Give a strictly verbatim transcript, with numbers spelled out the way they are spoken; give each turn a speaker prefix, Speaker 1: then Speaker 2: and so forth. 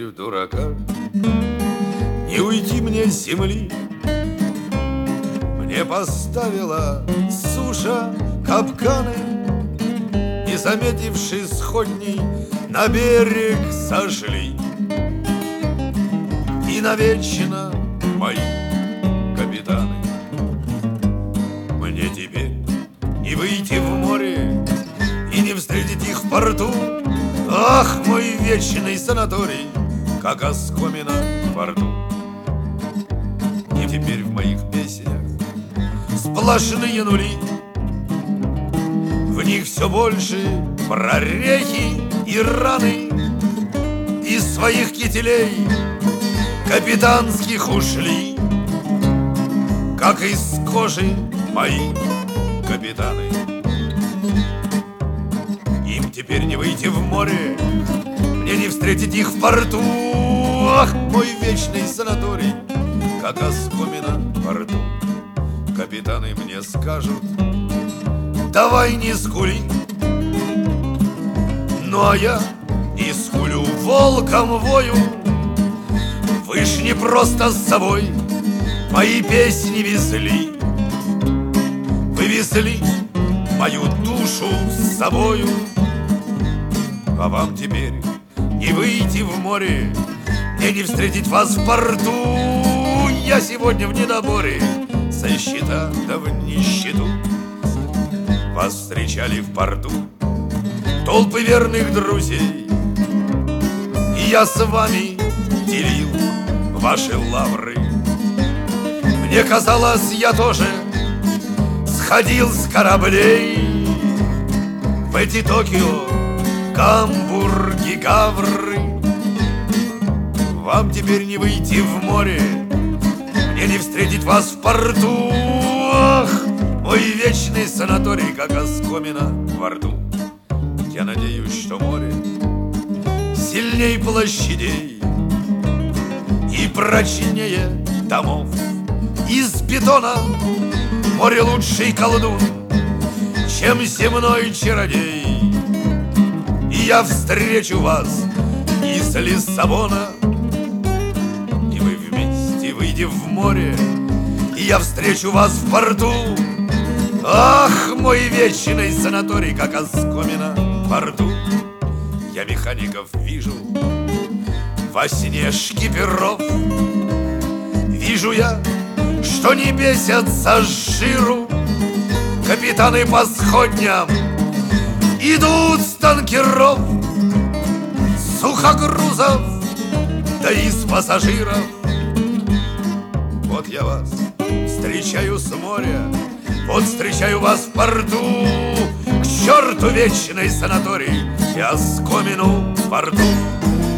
Speaker 1: в дурака. Не уйти мне с земли, мне поставила суша капканы, не заметивши сходней, на берег сошли. И навечно мои капитаны. Мне теперь не выйти в море и не встретить их в порту. Ах, мой вечный санаторий, как оскомина во рту. И теперь в моих песнях сплошные нули, в них все больше прорехи и раны. Из своих кителей капитанских ушли, как из кожи мои капитаны. Им теперь не выйти в море, мне не встретить их в порту. Ах, мой вечный санаторий, как оскомина во рту. Капитаны мне скажут: давай не скули. Ну а я и скулю, волком вою. Вы ж не просто с собой мои песни везли, вы везли мою душу с собою. А вам теперь не выйти в море, мне не встретить вас в порту. Я сегодня в недоборе, со счета да в нищету. Вас встречали в порту толпы верных друзей, и я с вами делил ваши лавры. Мне казалось, я тоже сходил с кораблей в эти Токио, Гамбурги, Гавры. Вам теперь не выйти в море, мне не встретить вас в порту. Ах, мой вечный санаторий, как оскомина во рту. Я надеюсь, что море сильней площадей и прочнее домов из бетона. Море лучший колдун, чем земной чародей. И я встречу вас из Лиссабона, и вы вместе выйдем в море, и я встречу вас в порту. Ах, мой вечный санаторий, как оскомина во рту. Я механиков вижу во сне шкиперов. Вижу я, что не бесятся с жиру. Капитаны по сходням идут с танкеров, сухогрузов, да и с пассажиров. Вот я вас встречаю с моря, вот встречаю вас в порту. К черту вечный санаторий и оскомину во рту.